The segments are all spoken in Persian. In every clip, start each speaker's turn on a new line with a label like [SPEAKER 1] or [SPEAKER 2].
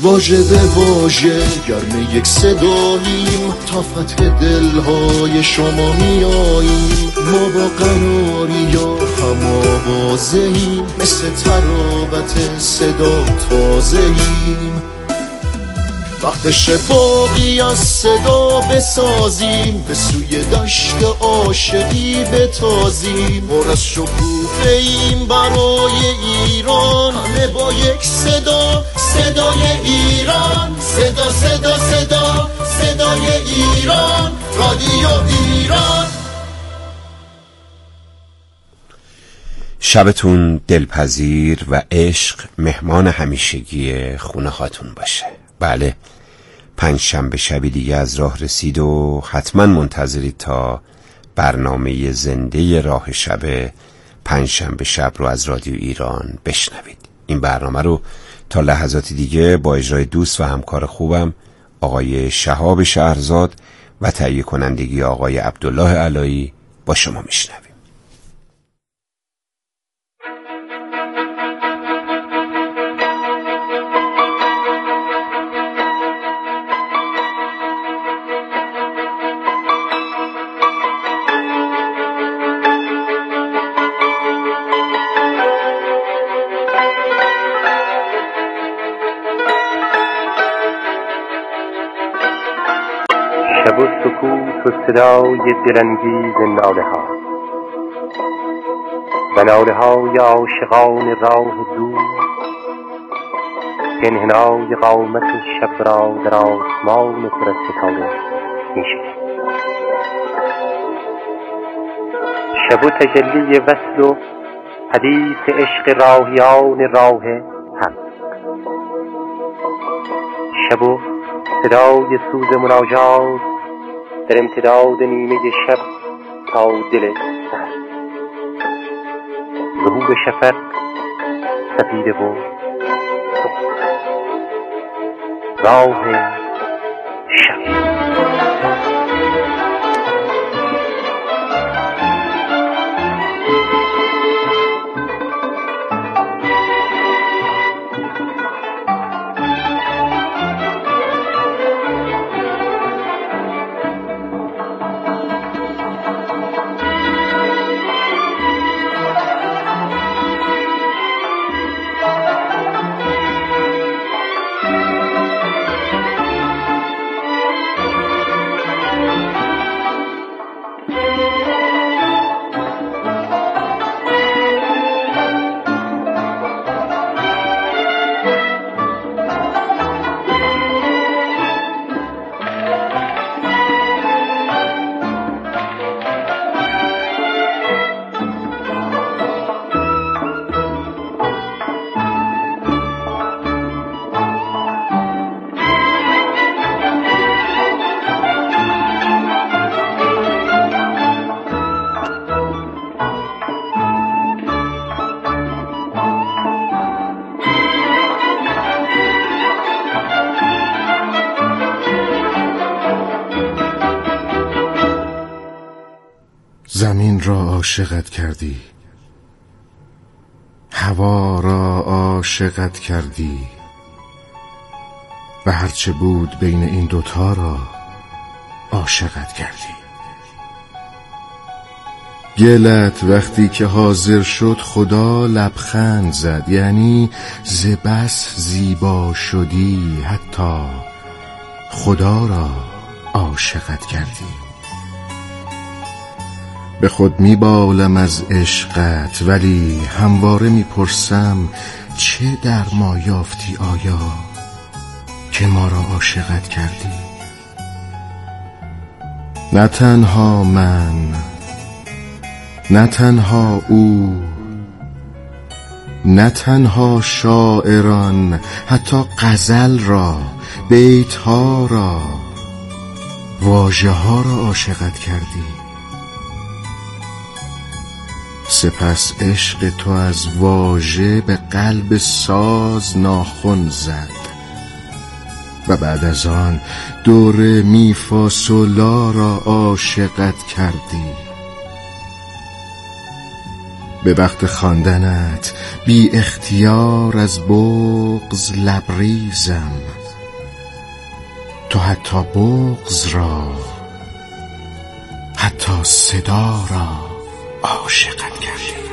[SPEAKER 1] واژه به واژه گرم یک صداییم، تا فتح دلهای شما میاییم. ما با قناری یا هم آوازه‌ایم، مثل تراوت صدا تازه‌ایم. وقت شفاقی از صدا بسازیم، به سوی دشت عاشقی بتازیم. پر از شکوفه ایم برای ایران، همه با یک صدا، صدای ایران. صدا صدا صدا صدای ایران، رادیو ایران.
[SPEAKER 2] شبتون دلپذیر و عشق مهمان همیشگی خونه هاتون باشه. بله، پنجشنبه شبی دیگه از راه رسید و حتما منتظرید تا برنامه زنده راه شب پنجشنبه شب رو از رادیو ایران بشنوید. این برنامه رو تا لحظاتی دیگه با اجرای دوست و همکار خوبم آقای شهاب شهرزاد و تهیه کنندگی آقای عبدالله علایی با شما میشنویم.
[SPEAKER 3] شب و سکوت و صدای دلانگیز ناله ها و ناله های عاشقان راه دور که انحنای قامت شب را در آسمان پر از ستاره می‌شنید. شب و تجلی وصل و حدیث عشق راهیان راه حق. شب و صدای سوز مناجات در امتداد نیمه شب تا دل سحر. ظهور شفق سفید و راه شب.
[SPEAKER 4] زمین را عاشقت کردی، هوا را عاشقت کردی و هرچه بود بین این دوتا را عاشقت کردی. گلت وقتی که حاضر شد خدا لبخند زد، یعنی ز بس زیبا شدی حتی خدا را عاشقت کردی. به خود میبالم از عشقت ولی همواره میپرسم چه در ما یافتی آیا که ما را عاشقت کردی؟ نه تنها من، نه تنها او، نه تنها شاعران، حتی غزل را، بیت ها را، واژه ها را عاشقت کردی. سپس عشق تو از واژه به قلب ساز ناخن زد و بعد از آن دور می فا صل لا را عاشقت کردی. به وقت خواندنت بی اختیار از بغض لبریزم. تو حتی بغض را، حتی صدا را عاشقم کردی.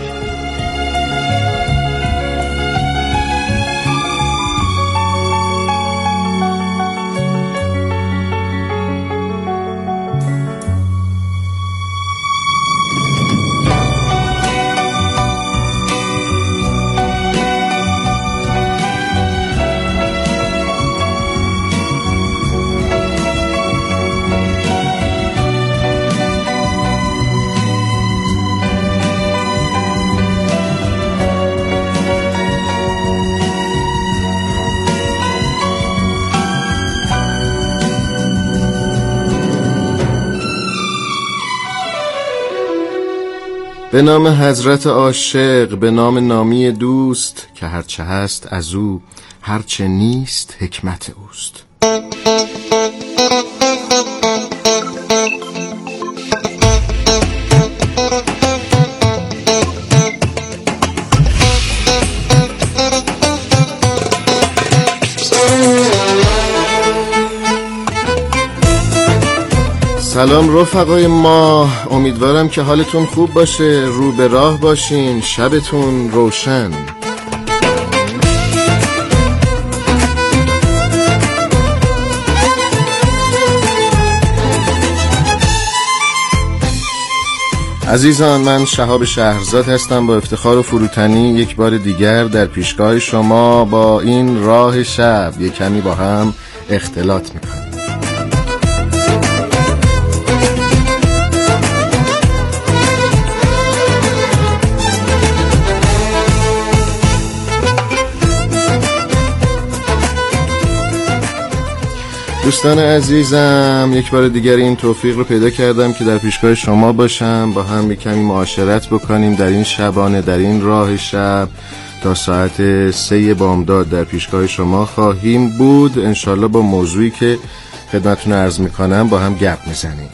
[SPEAKER 4] به نام حضرت عاشق، به نام نامی دوست که هرچه هست از او، هرچه نیست حکمت اوست. سلام رفقای ما، امیدوارم که حالتون خوب باشه، رو به راه باشین، شبتون روشن. عزیزان، من شهاب شهرزاد هستم. با افتخار و فروتنی یک بار دیگر در پیشگاه شما با این راه شب یک کمی با هم اختلاط میکنم. دوستان عزیزم، یک بار دیگر این توفیق رو پیدا کردم که در پیشگاه شما باشم، با هم یک کمی معاشرت بکنیم در این شبانه، در این راه شب. تا ساعت 3 بامداد در پیشگاه شما خواهیم بود، انشالله با موضوعی که خدمتتون عرض میکنم با هم گپ میزنیم.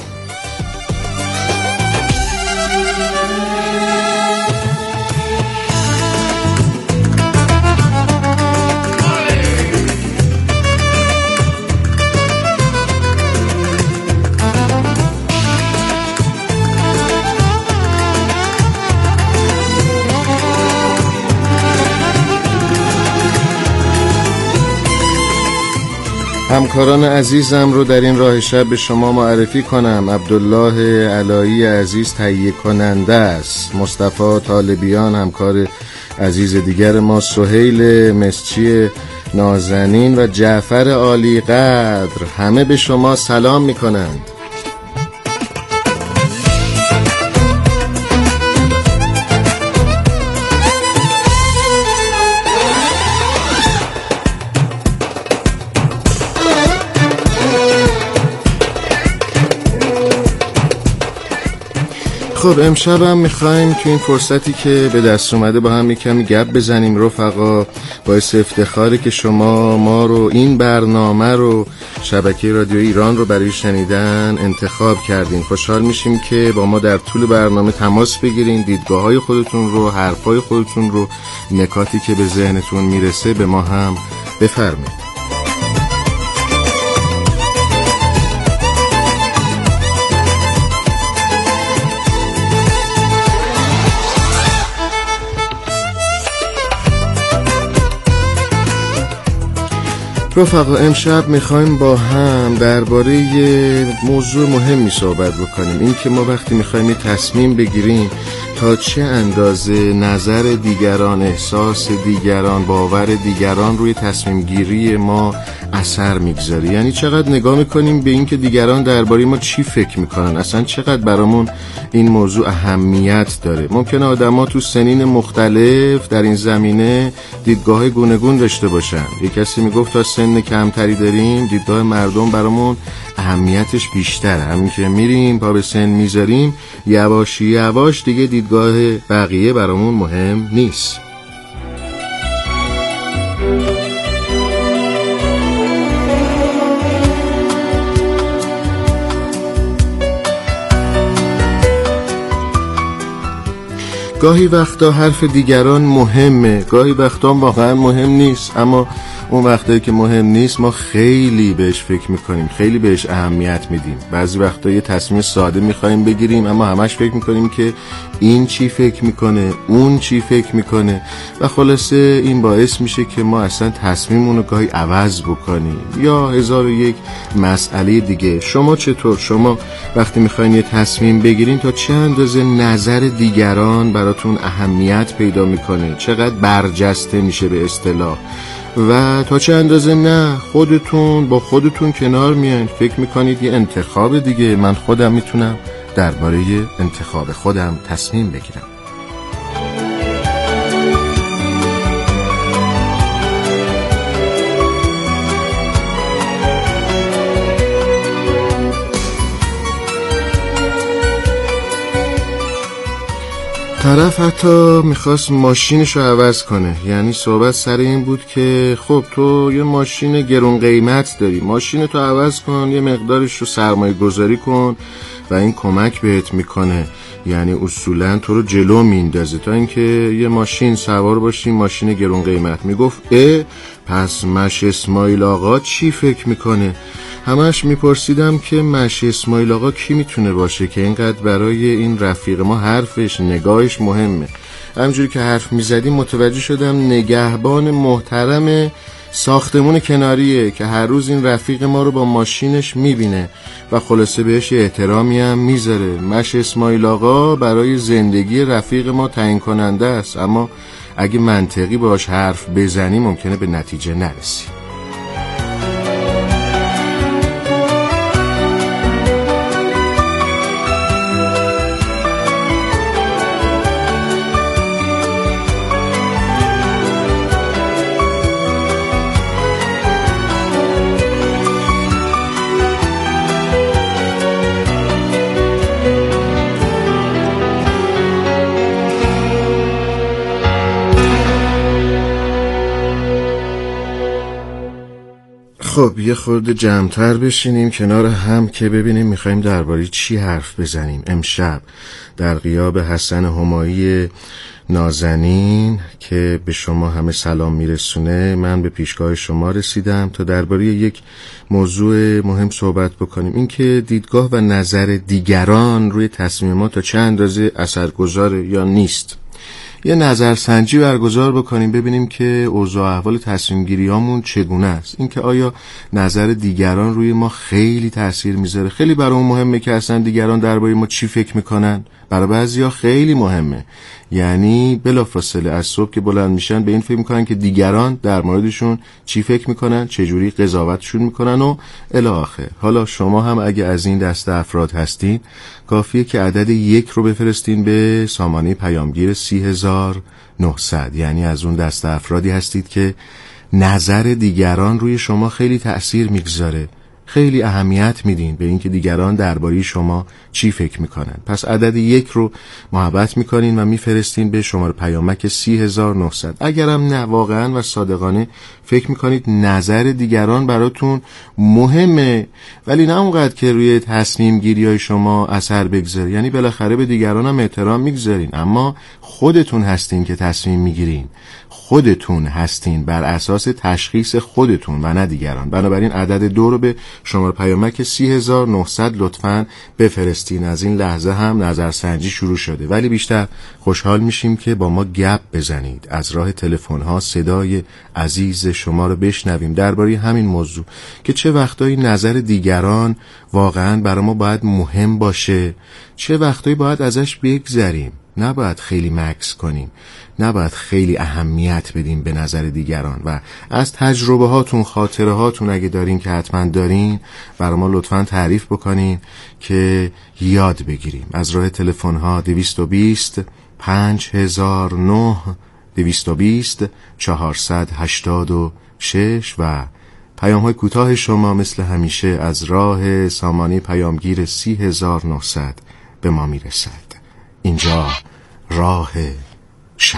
[SPEAKER 4] همکاران عزیزم رو در این راه شب به شما معرفی کنم. عبدالله علایی عزیز تهیه کننده است، مصطفی طالبیان همکار عزیز دیگر ما، سهیل مسچی نازنین و جعفر عالی قدر، همه به شما سلام می کنند. خب امشب هم میخوایم که این فرصتی که به دست اومده با هم یکمی گپ بزنیم رفقا. باعث افتخاره که شما ما رو، این برنامه رو، شبکه رادیو ایران رو برای شنیدن انتخاب کردین. خوشحال میشیم که با ما در طول برنامه تماس بگیرین، دیدگاه‌های خودتون رو، حرفای خودتون رو، نکاتی که به ذهنتون میرسه به ما هم بفرمایید. رفقا امشب میخوایم با هم درباره یه موضوع مهمی صحبت بکنیم. این که ما وقتی میخوایم یه تصمیم بگیریم تا چه اندازه نظر دیگران، احساس دیگران، باور دیگران روی تصمیم گیری ما اثر میگذاره. یعنی چقدر نگاه میکنیم به این که دیگران درباره ما چی فکر میکنن، اصلا چقدر برامون این موضوع اهمیت داره. ممکنه آدما تو سنین مختلف در این زمینه دیدگاه گوناگون داشته باشن. یک کسی میگفت تا سن کمتری داریم دیدگاه مردم برامون اهمیتش بیشتره، همین که میریم پا به سن میذاریم یواش یواش دیگه دیدگاه بقیه برامون مهم نیست. گاهی وقتا حرف دیگران مهمه، گاهی وقتا واقعا مهم نیست، اما اون وقتایی که مهم نیست ما خیلی بهش فکر میکنیم، خیلی بهش اهمیت میدیم. بعضی وقتا یه تصمیم ساده میخوایم بگیریم اما همش فکر میکنیم که این چی فکر میکنه، اون چی فکر میکنه و خلاصه این باعث میشه که ما اصلا تصمیممون رو گاهی عوض بکنیم. یا 1001 مسئله دیگه. شما چطور؟ شما وقتی میخواین یه تصمیم بگیرین تا چه اندازه نظر دیگران براتون اهمیت پیدا میکنه، چقدر برجسته میشه به اصطلاح، و تا چه اندازه نه خودتون با خودتون کنار میان فکر میکنید یه انتخاب دیگه من خودم میتونم درباره انتخاب خودم تصمیم بگیرم. طرف حتی میخواست ماشینشو عوض کنه، یعنی صحبت سر این بود که خب تو یه ماشین گرون قیمت داری، ماشینتو عوض کن، یه مقدارش رو سرمایه گذاری کن و این کمک بهت میکنه، یعنی اصولا تو رو جلو میندازه تا اینکه یه ماشین سوار باشی، ماشین گرون قیمت. میگفت پس مش اسماعیل آقا چی فکر میکنه؟ همش میپرسیدم که مش اسماعیل آقا کی میتونه باشه که اینقدر برای این رفیق ما حرفش نگاهش مهمه. همجوری که حرف میزدیم متوجه شدم نگهبان محترم ساختمون کناریه که هر روز این رفیق ما رو با ماشینش میبینه و خلاصه بهش احترامی هم میذاره. مش اسماعیل آقا برای زندگی رفیق ما تعیین کننده است، اما اگه منطقی باش حرف بزنی ممکنه به نتیجه نرسی. خب یه خورده جمع‌تر بشینیم کنار هم که ببینیم میخوایم درباره چی حرف بزنیم. امشب در غیاب حسن همایی نازنین که به شما همه سلام میرسونه، من به پیشگاه شما رسیدم تا درباره یک موضوع مهم صحبت بکنیم، این که دیدگاه و نظر دیگران روی تصمیم ما تا چه اندازه اثرگذاره یا نیست. یه نظرسنجی برگزار بکنیم ببینیم که اوضاع احوال تصمیم گیریامون چگونه است، اینکه آیا نظر دیگران روی ما خیلی تاثیر میذاره. خیلی برامون مهمه که اصلا دیگران درباره ما چی فکر میکنن. برای بعضیا خیلی مهمه، یعنی بلافاصله از صبح که بلند میشن به این فکر میکنن که دیگران در موردشون چی فکر میکنن، چه جوری قضاوتشون میکنن و الی آخر. حالا شما هم اگه از این دسته افراد هستین کافیه که عدد 1 رو بفرستین به سامانه پیامگیر 30900، یعنی از اون دسته افرادی هستید که نظر دیگران روی شما خیلی تأثیر میگذاره، خیلی اهمیت میدین به اینکه دیگران درباره شما چی فکر میکنن. پس عدد 1 رو محبت میکنین و میفرستین به شماره پیامک 30900. اگرم نه واقعا و صادقانه فکر میکنید نظر دیگران براتون مهمه ولی نه اونقدر که روی تصمیم گیری های شما اثر بگذاره، یعنی بالاخره به دیگران هم احترام میگذارین، اما خودتون هستین که تصمیم میگیرین، خودتون هستین بر اساس تشخیص خودتون و نه دیگران. بنابراین عدد 2 رو به شماره پیامک 30900 لطفاً بفرستین. از این لحظه هم نظرسنجی شروع شده، ولی بیشتر خوشحال میشیم که با ما گپ بزنید، از راه تلفن ها صدای عزیز شما رو بشنویم درباره همین موضوع که چه وقتایی نظر دیگران واقعاً برای ما باید مهم باشه، چه وقتایی باید ازش بگذریم، نباید خیلی مکس کنیم، نباید خیلی اهمیت بدیم به نظر دیگران. و از تجربه هاتون، خاطره هاتون اگه دارین که حتما دارین برای ما لطفاً تعریف بکنین که یاد بگیریم. از راه تلفن ها 220 5009 220 486 و پیام های کوتاه شما مثل همیشه از راه سامانه پیامگیر 30900 به ما میرسد. اینجا راه شب.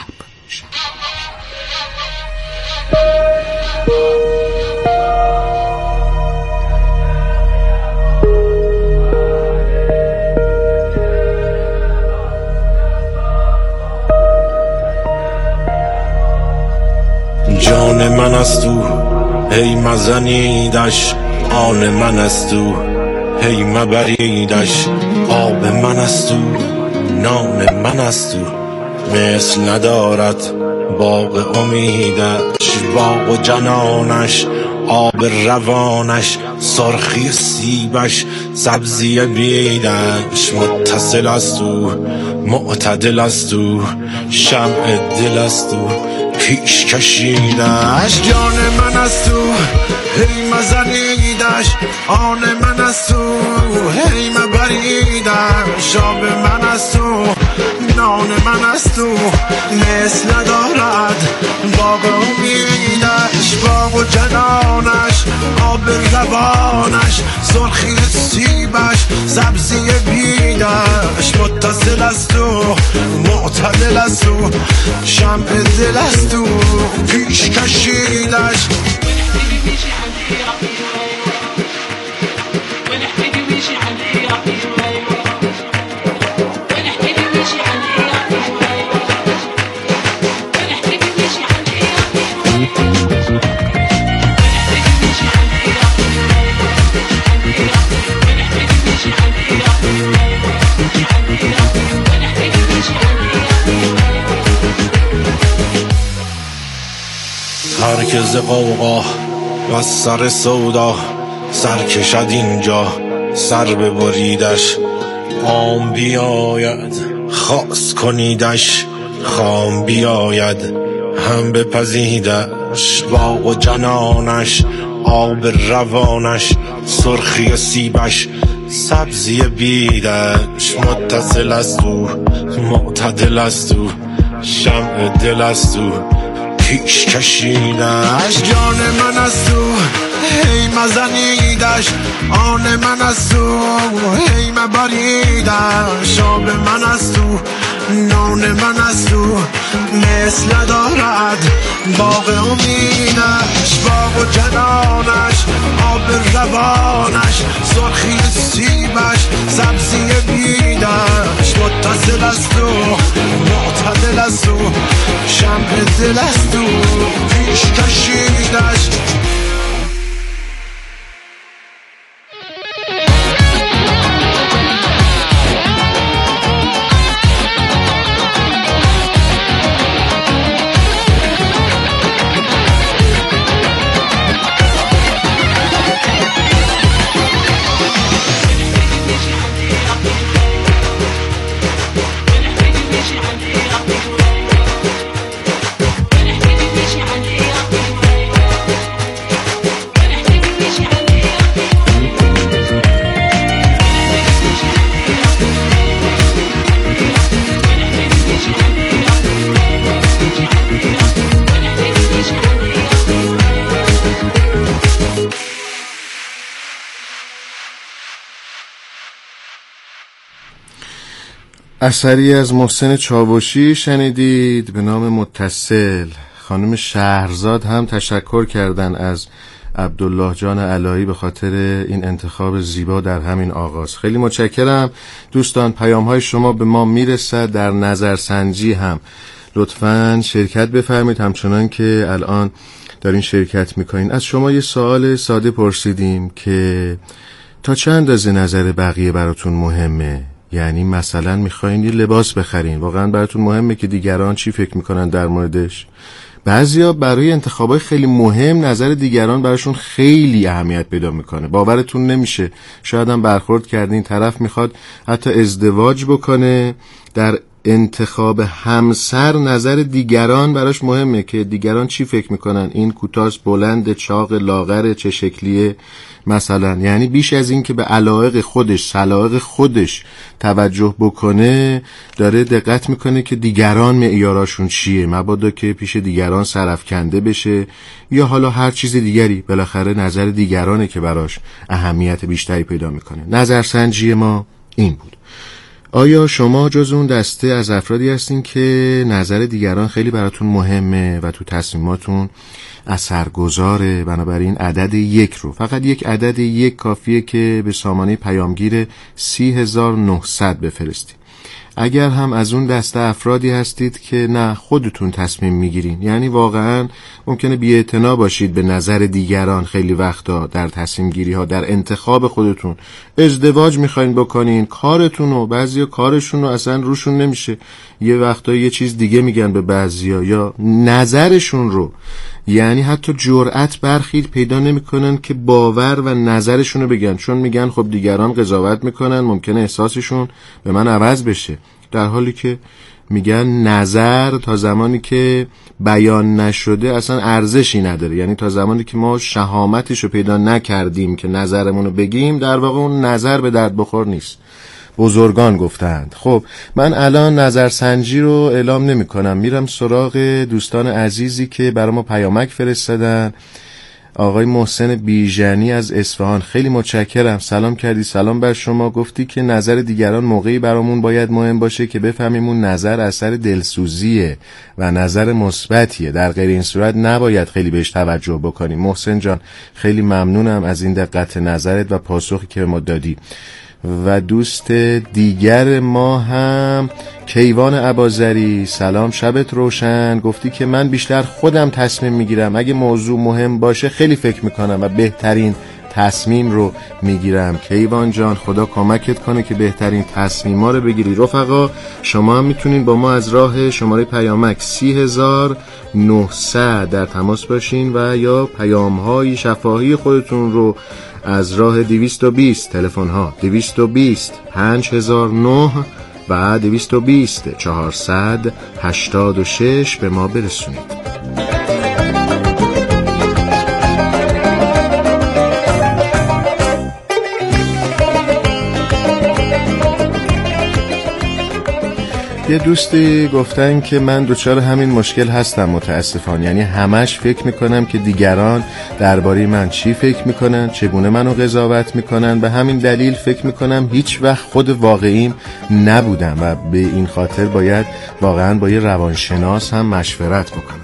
[SPEAKER 5] است او، هی مزنیدش آن من است او، هی مبریدش آب من است او، نان من است او. مثل ندارد باغ امیدش، باغ و جنانش، آب روانش، سرخی سیبش، سبزی بیدش. متصل است او، معتدل است او، شمع دل است او، پیش کشیدش جان من است او، هی مزنیدش آن من است او، هی مبریدش آب من است او، نان من است او. مثل ندارد باغ امیدش، باغ و جنانش، آب روانش، سرخی سیبش، سبزی بیدش. متصل است او، معتدل است او، شمع دل است او، پیش کشیدش. هرکز قوقا و سر سودا سر کشد اینجا، سر ببریدش. عام بیاید خاص کنیدش، خام بیاید هم بپزیدش. باغ و جنانش، آب روانش، سرخی سیبش، سبزی بیدش. متصل است او، معتدل است او، شمع دل است او، پیش کشیدش جان من است او، هی مزنیدش آن من است او، هی مبریدش آب من است او، نان من است او. مثل ندارد باغ امیدش، باغ و جنانش، آب روانش، سرخی سیبش، سبزی بیدش. متصل است او، معتدل است او، شمع دل است او، پیش کشیدش.
[SPEAKER 4] اثری از محسن چاوشی شنیدید به نام متصل. خانم شهرزاد هم تشکر کردن از عبدالله جان علایی به خاطر این انتخاب زیبا در همین آغاز. خیلی متشکرم دوستان. پیام‌های شما به ما میرسد. در نظرسنجی هم لطفاً شرکت بفرمایید، همچنان که الان دارین شرکت میکنین. از شما یه سوال ساده پرسیدیم که تا چه اندازه نظر بقیه براتون مهمه؟ یعنی مثلا میخواین یه لباس بخرین، واقعا براتون مهمه که دیگران چی فکر میکنن در موردش؟ بعضیا برای انتخابای خیلی مهم نظر دیگران براشون خیلی اهمیت پیدا میکنه. باورتون نمیشه، شاید هم برخورد کردین طرف میخواد حتی ازدواج بکنه، در انتخاب همسر نظر دیگران براش مهمه که دیگران چی فکر میکنن، این کوتاست، بلند، چاق، لاغر، چه شکلیه مثلا. یعنی بیش از این که به علایق خودش، سلایق خودش توجه بکنه، داره دقت میکنه که دیگران معیاراشون چیه، مبادا که پیش دیگران سرافکنده بشه یا حالا هر چیز دیگری. بالاخره نظر دیگرانه که براش اهمیت بیشتری پیدا میکنه. نظرسنجی ما این بود. آیا شما جز اون دسته از افرادی هستین که نظر دیگران خیلی براتون مهمه و تو تصمیماتون اثرگذاره؟ بنابراین عدد 1 رو، فقط یک عدد 1 کافیه که به سامانه پیامگیر 30900 بفرستید. اگر هم از اون دسته افرادی هستید که نه خودتون تصمیم میگیرین، یعنی واقعا ممکنه بی‌اعتنا باشید به نظر دیگران خیلی وقتا در تصمیم گیری ها، در انتخاب خودتون. ازدواج میخواین بکنین، کارتونو، بعضیا کارشونو اصلا روشون نمیشه، یه وقتا یه چیز دیگه میگن به بعضیا یا نظرشون رو، یعنی حتی جرأت برخی پیدا نمیکنن که باور و نظرشون رو بگن، چون میگن خب دیگران قضاوت میکنن، ممکنه احساسشون به من عوض بشه، در حالی که میگن نظر تا زمانی که بیان نشده اصلا ارزشی نداره. یعنی تا زمانی که ما شهامتش رو پیدا نکردیم که نظرمون رو بگیم، در واقع اون نظر به درد بخور نیست. بزرگان گفتند. خب من الان نظرسنجی رو اعلام نمی کنم، میرم سراغ دوستان عزیزی که برای ما پیامک فرستادن. آقای محسن بیژنی از اصفهان، خیلی متشکرم، سلام کردی. سلام بر شما. گفتی که نظر دیگران موقعی برامون باید مهم باشه که بفهمیم اون نظر اثر دلسوزیه و نظر مثبتیه، در غیر این صورت نباید خیلی بهش توجه بکنیم. محسن جان خیلی ممنونم از این دقت نظرت و پاسخی که به ما دادی. و دوست دیگر ما هم کیوان اباظری، سلام، شبت روشن. گفتی که من بیشتر خودم تصمیم میگیرم، اگه موضوع مهم باشه خیلی فکر میکنم و بهترین تصمیم رو میگیرم. کیوان جان خدا کمکت کنه که بهترین تصمیما رو بگیری. رفقا شما هم میتونین با ما از راه شماره پیامک 3900 در تماس باشین و یا پیام‌های شفاهی خودتون رو از راه 220 تلفن ها 220 5009 و 220 486 به ما برسونید. یه دوستی گفتن که من دچار همین مشکل هستم متاسفانه، یعنی همش فکر میکنم که دیگران درباره من چی فکر میکنن، چگونه منو قضاوت میکنن، به همین دلیل فکر میکنم هیچ وقت خود واقعیم نبودم و به این خاطر باید واقعا با یه روانشناس هم مشورت بکنم.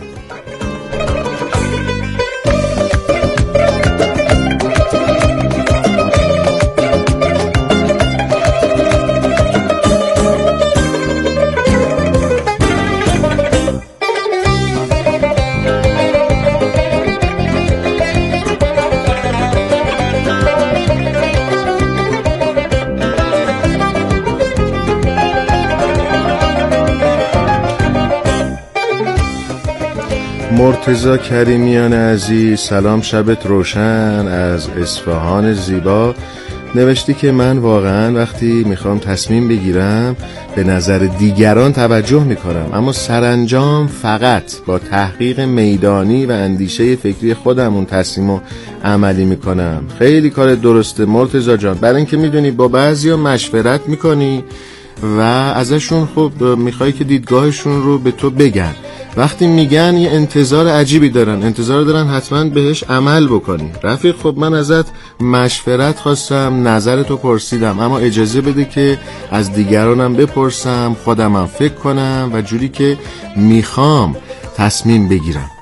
[SPEAKER 4] مرتضی کریمیان عزیز، سلام، شبت روشن از اصفهان زیبا. نوشتی که من واقعا وقتی میخوام تصمیم بگیرم به نظر دیگران توجه میکنم، اما سرانجام فقط با تحقیق میدانی و اندیشه فکری خودم اون تصمیمو عملی میکنم. خیلی کار درسته مرتضی جان، برای اینکه میدونی با بعضیا مشورت میکنی و ازشون خب میخوای که دیدگاهشون رو به تو بگن، وقتی میگن یه انتظار عجیبی دارن، انتظار دارن حتما بهش عمل بکنی. رفیق خب من ازت مشورت خواستم، نظرتو پرسیدم، اما اجازه بده که از دیگرانم بپرسم، خودمم فکر کنم و جوری که میخوام تصمیم بگیرم.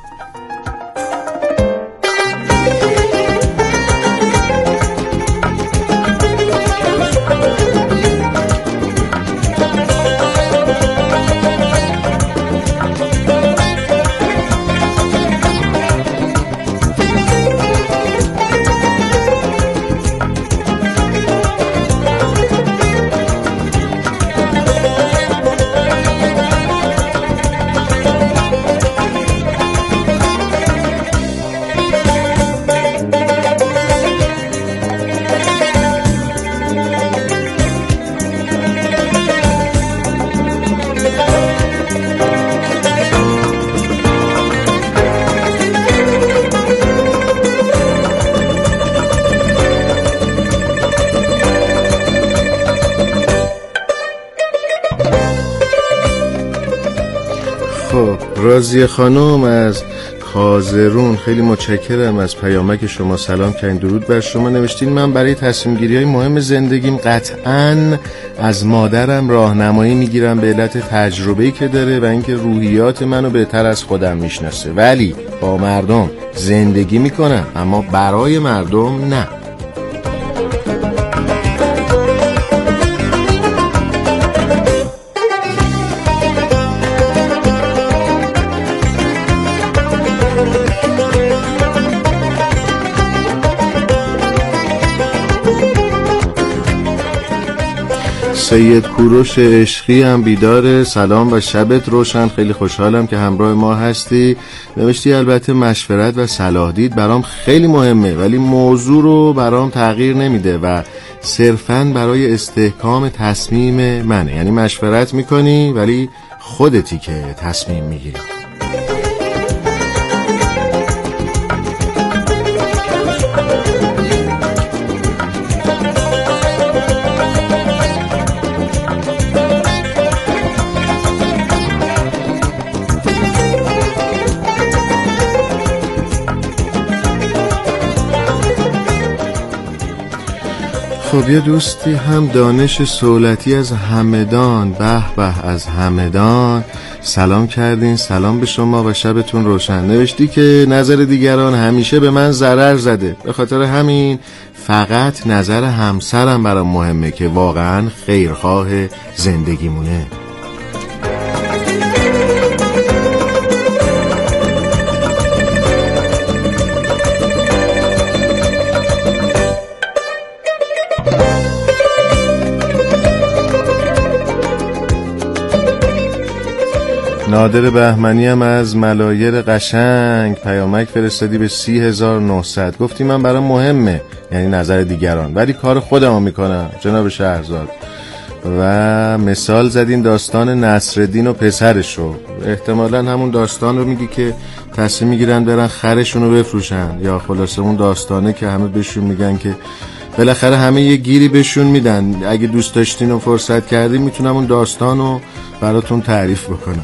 [SPEAKER 4] راضیه خانم از کازرون، خیلی متشکرم از پیامک شما، سلام کردین، درود بر شما. نوشتین من برای تصمیم گیری های مهم زندگیم قطعاً از مادرم راهنمایی میگیرم به علت تجربه‌ای که داره و اینکه روحیات منو بهتر از خودم میشناسه، ولی با مردم زندگی میکنم اما برای مردم نه. سید کوروش عشقی هم بیداره. سلام و شبت روشن، خیلی خوشحالم که همراه ما هستی. نوشتی البته مشورت و صلاح دید برام خیلی مهمه، ولی موضوع رو برام تغییر نمیده و صرفاً برای استحکام تصمیم منه. یعنی مشورت میکنی ولی خودتی که تصمیم میگیری. خب یه دوستی هم دانش سولتی از همدان، به به از همدان، سلام کردین. سلام به شما و شبتون روشن. نوشتی که نظر دیگران همیشه به من ضرر زده، به خاطر همین فقط نظر همسرم برام مهمه که واقعا خیرخواه زندگیمونه. نادر بهمنی هم از ملایر قشنگ پیامک فرستادی به 30,900. گفتی من برام مهمه، یعنی نظر دیگران، ولی کار خودمو میکنم جناب شهرزاد. و مثال زدین داستان نصرالدین و پسرش رو. احتمالاً همون داستان رو میگی که تصمیم میگیرن برن خرشون رو بفروشن، یا خلاصه اون داستانه که همه بهشون میگن که بالاخره همه یه گیری بهشون میدن. اگه دوست داشتین و فرصت کردین میتونم اون داستان رو براتون تعریف بکنم.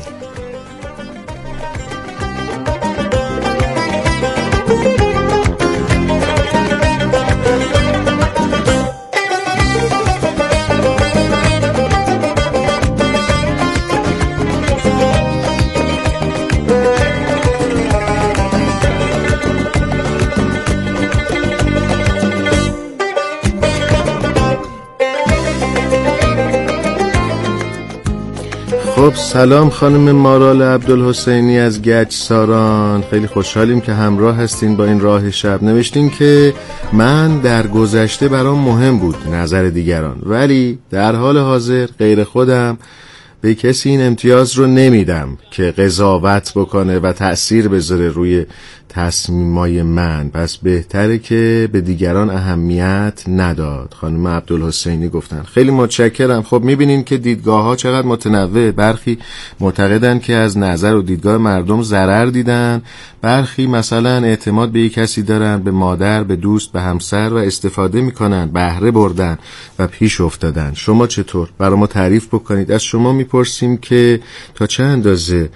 [SPEAKER 4] خب سلام خانم مارال عبدالحسینی از گچساران، خیلی خوشحالیم که همراه هستین با این راه شب. نوشتین که من در گذشته برام مهم بود نظر دیگران، ولی در حال حاضر غیر خودم به کسی این امتیاز رو نمیدم که قضاوت بکنه و تأثیر بذاره روی تصمیمای من، پس بهتره که به دیگران اهمیت نداد. خانم عبدالحسینی گفتن. خیلی متشکرم. خب میبینین که دیدگاه ها چقدر متنوع. برخی معتقدن که از نظر و دیدگاه مردم ضرر دیدن، برخی مثلا اعتماد به یک کسی دارن، به مادر، به دوست، به همسر و استفاده میکنن، بهره بردن و پیش افتادن. شما چطور؟ برای ما تعریف بکنید. از شما میپرسیم که تا چه اندازه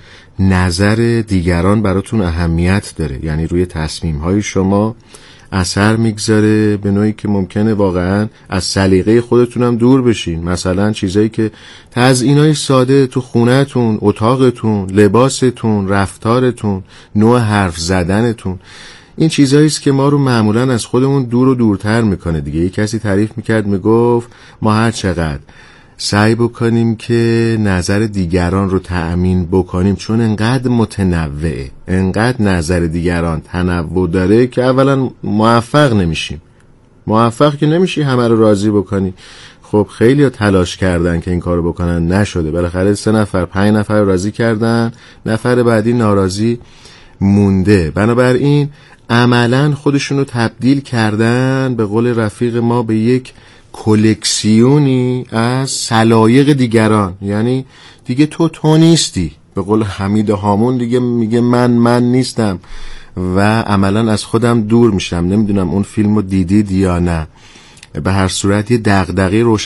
[SPEAKER 4] نظر دیگران براتون اهمیت داره، یعنی روی تصمیم‌های شما اثر میگذاره به نوعی که ممکنه واقعا از سلیقه خودتون هم دور بشین. مثلا چیزایی که تزیینای ساده تو خونه‌تون، اتاقتون، لباستون، رفتارتون، نوع حرف زدنتون، این چیزایی است که ما رو معمولا از خودمون دور و دورتر میکنه دیگه. یک کسی تعریف میکرد، میگفت ما هر چقدر سعی بکنیم که نظر دیگران رو تأمین بکنیم، چون انقدر متنوعه، انقدر نظر دیگران تنوع داره که اولا موفق نمیشیم. موفق که نمیشی همه رو راضی بکنی. خب خیلی ها تلاش کردن که این کارو بکنن، نشده. بالاخره 3 نفر 5 نفر راضی کردن، نفر بعدی ناراضی مونده. بنابراین عملا خودشونو تبدیل کردن به قول رفیق ما به یک کلکسیونی از سلایق دیگران. یعنی دیگه تو نیستی، به قول حمید هامون دیگه میگه من نیستم و عملا از خودم دور میشم. نمیدونم اون فیلمو دیدید یا نه. به هر صورت یه دغدغه روشن